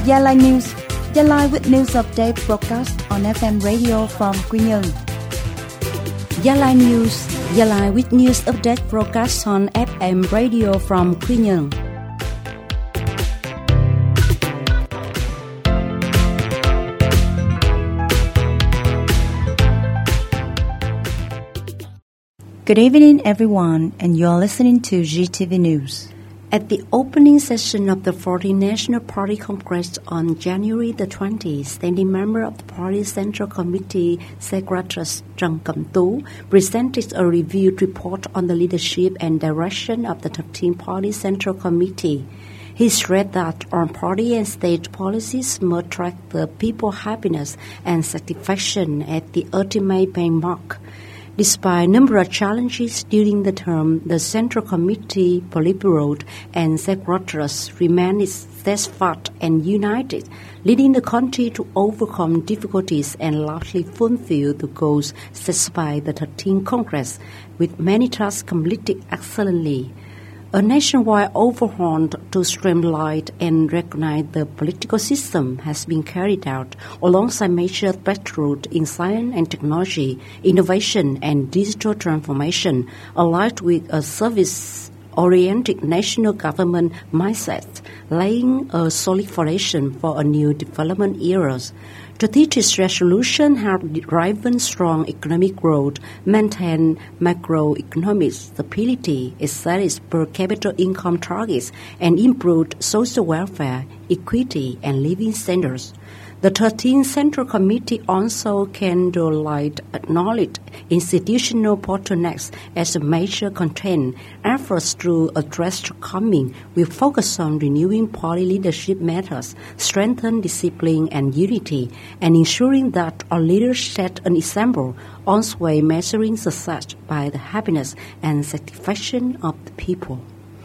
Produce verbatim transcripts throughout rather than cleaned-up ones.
Gia Lai News. Gia Lai with news update broadcast on ép em radio from Quy Nhơn. Gia Lai News. Gia Lai with news update broadcast on ép em radio from Quy Nhơn. Good evening, everyone, and you're listening to G T V News. At the opening session of the fourteenth National Party Congress on January the twentieth, standing member of the party's Central Committee, Secretary Trần Cẩm Tú, presented a reviewed report on the leadership and direction of the thirteenth Party Central Committee. He stressed that all party and state policies must track the people's happiness and satisfaction at the ultimate benchmark. Despite a number of challenges during the term, the Central Committee, Politburo, and Secretaries remained steadfast and united, leading the country to overcome difficulties and largely fulfill the goals set by the thirteenth Congress, with many tasks completed excellently. A nationwide overhaul to streamline and recognize the political system has been carried out alongside major breakthroughs in science and technology, innovation and digital transformation, allied with a service-oriented national government mindset, laying a solid foundation for a new development era. Strategic resolution have driven strong economic growth, maintained macroeconomic stability, established per capita income targets, and improved social welfare, equity, and living standards. The thirteenth Central Committee also candlelight acknowledged institutional bottlenecks as a major constraint. Efforts to address shortcomings will focus on renewing party leadership methods, strengthen discipline and unity, and ensuring that our leaders set an example, always measuring success by the happiness and satisfaction of the people.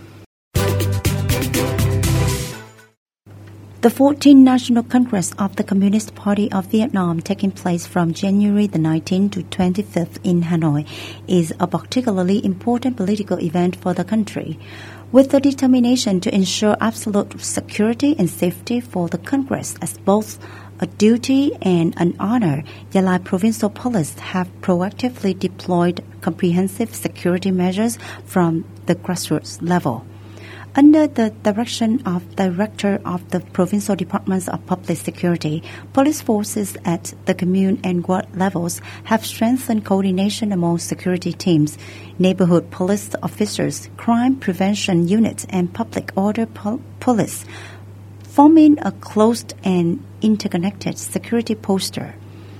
The fourteenth National Congress of the Communist Party of Vietnam, taking place from January the nineteenth to twenty-fifth in Hanoi, is a particularly important political event for the country. With the determination to ensure absolute security and safety for the Congress as both a duty and an honor, Gia Lai Provincial Police have proactively deployed comprehensive security measures from the grassroots level. Under the direction of Director of the Provincial Departments of Public Security, police forces at the commune and ward levels have strengthened coordination among security teams, neighborhood police officers, crime prevention units, and public order pol- police, forming a closed and interconnected security posture.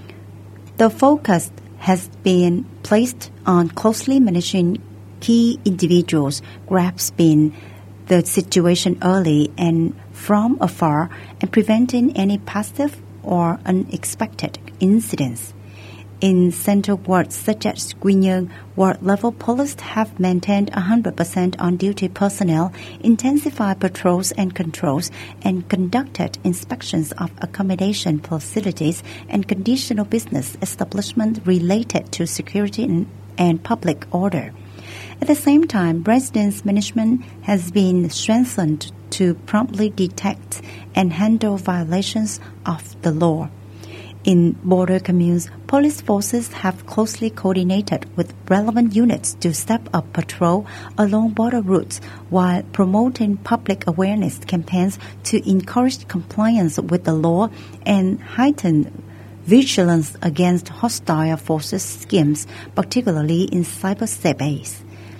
The focus has been placed on closely managing key individuals, grasping the situation early and from afar, and preventing any passive or unexpected incidents. In central wards such as Quy Nhơn, ward-level police have maintained one hundred percent on-duty personnel, intensified patrols and controls, and conducted inspections of accommodation facilities and conditional business establishments related to security and, and public order. At the same time, residence management has been strengthened to promptly detect and handle violations of the law. In border communes, police forces have closely coordinated with relevant units to step up patrol along border routes while promoting public awareness campaigns to encourage compliance with the law and heighten vigilance against hostile forces schemes, particularly in cyberspace.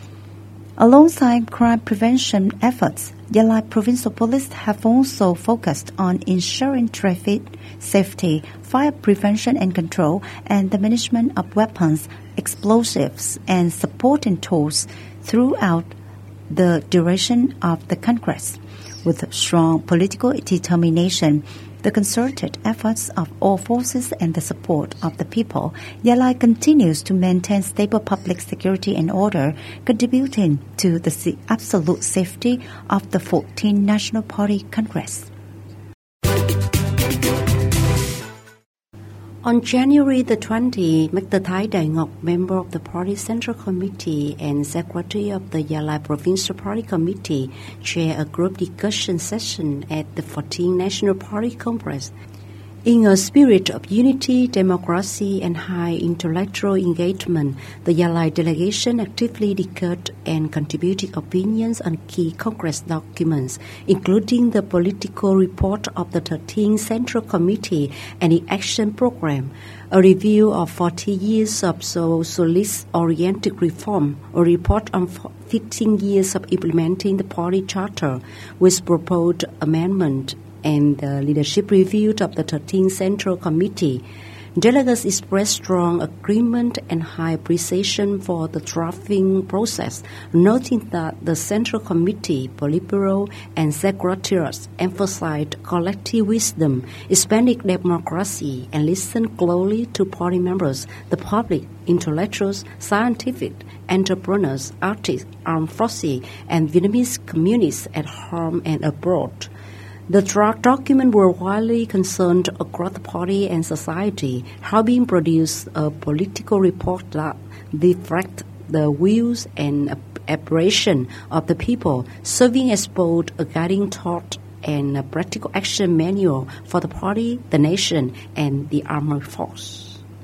Alongside crime prevention efforts, Gia Lai Provincial Police have also focused on ensuring traffic safety, fire prevention and control, and the management of weapons, explosives, and supporting tools throughout the duration of the Congress. With strong political determination, the concerted efforts of all forces and the support of the people, Gia Lai continues to maintain stable public security and order, contributing to the absolute safety of the fourteenth National Party Congress. On January the twentieth, Mister Thai Dai Ngok, member of the Party Central Committee and Secretary of the Yalai Provincial Party Committee, chaired a group discussion session at the fourteenth National Party Congress. In a spirit of unity, democracy, and high intellectual engagement, the Yalai delegation actively discussed and contributed opinions on key Congress documents, including the political report of the thirteenth Central Committee and the action program, a review of forty years of socialist-oriented reform, a report on fifteen years of implementing the party charter, with proposed amendment, and the leadership review of the thirteenth Central Committee. Delegates expressed strong agreement and high appreciation for the drafting process, noting that the Central Committee, Politburo, and Secretariats emphasized collective wisdom, expanded democracy, and listened closely to party members, the public, intellectuals, scientific, entrepreneurs, artists, armed forces, and Vietnamese communities at home and abroad. The draft document were widely concerned across the party and society, having produced a political report that reflects the views and aspirations of the people, serving as both a guiding thought and a practical action manual for the party, the nation, and the armed force.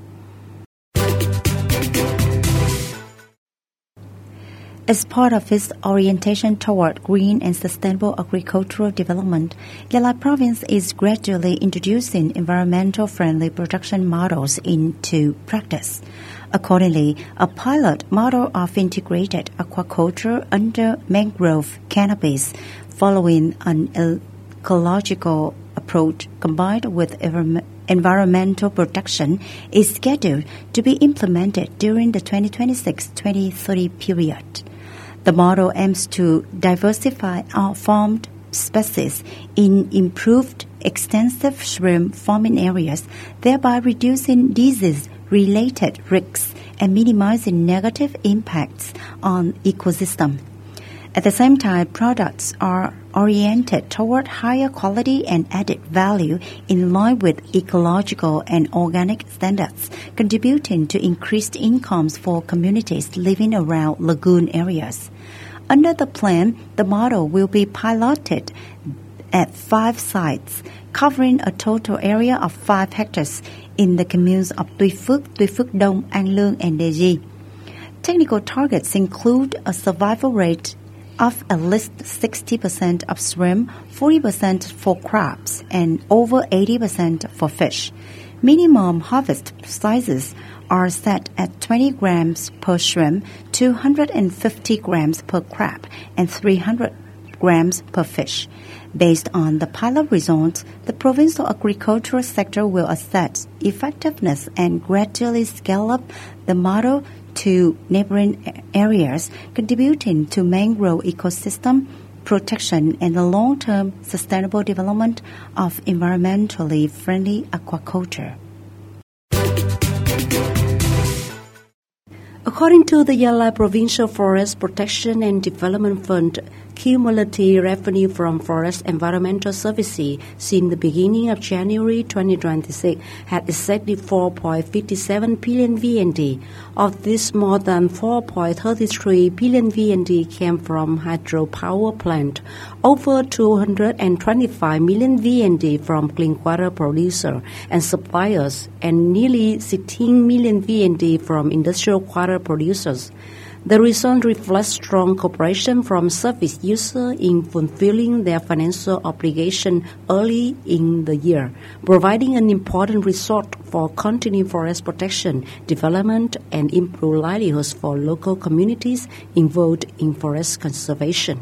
As part of its orientation toward green and sustainable agricultural development, Yalai Province is gradually introducing environmental-friendly production models into practice. Accordingly, a pilot model of integrated aquaculture under mangrove canopies, following an ecological approach combined with environmental protection, is scheduled to be implemented during the twenty twenty-six to twenty thirty period. The model aims to diversify our farmed species in improved extensive shrimp farming areas, thereby reducing disease-related risks and minimizing negative impacts on ecosystem. At the same time, products are oriented toward higher quality and added value in line with ecological and organic standards, contributing to increased incomes for communities living around lagoon areas. Under the plan, the model will be piloted at five sites, covering a total area of five hectares in the communes of Tuy Phước, Tuy Phước Đông, An Lương, and Đề Di. Technical targets include a survival rate of at least sixty percent of shrimp, forty percent for crabs, and over eighty percent for fish. Minimum harvest sizes are set at twenty grams per shrimp, two hundred fifty grams per crab, and three hundred grams per fish. Based on the pilot results, the provincial agricultural sector will assess effectiveness and gradually scale up the model to neighboring areas, contributing to mangrove ecosystem protection and the long-term sustainable development of environmentally friendly aquaculture. According to the Yalai Provincial Forest Protection and Development Fund, cumulative revenue from Forest Environmental Services since the beginning of January twenty twenty-six had exceeded four point five seven billion V N D. Of this, more than four point three three billion V N D came from hydropower plant, over two hundred twenty-five million V N D from clean water producer and suppliers, and nearly sixteen million V N D from industrial water producers. The result reflects strong cooperation from service users in fulfilling their financial obligation early in the year, providing an important resource for continued forest protection, development, and improved livelihoods for local communities involved in forest conservation.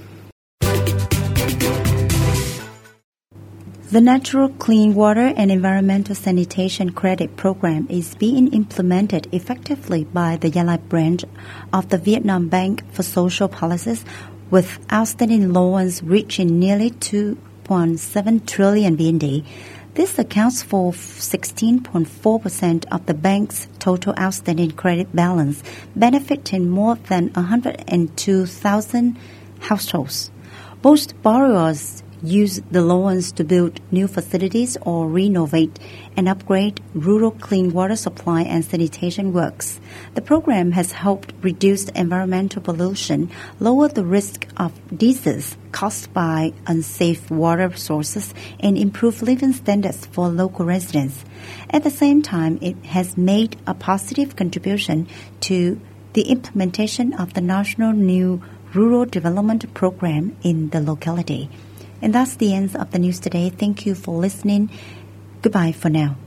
The Natural Clean Water and Environmental Sanitation Credit Program is being implemented effectively by the Yalai branch of the Vietnam Bank for Social Policies, with outstanding loans reaching nearly two point seven trillion V N D. This accounts for sixteen point four percent of the bank's total outstanding credit balance, benefiting more than one hundred two thousand households. Most borrowers use the loans to build new facilities or renovate and upgrade rural clean water supply and sanitation works. The program has helped reduce environmental pollution, lower the risk of disease caused by unsafe water sources, and improve living standards for local residents. At the same time, it has made a positive contribution to the implementation of the National New Rural Development Program in the locality. And that's the end of the news today. Thank you for listening. Goodbye for now.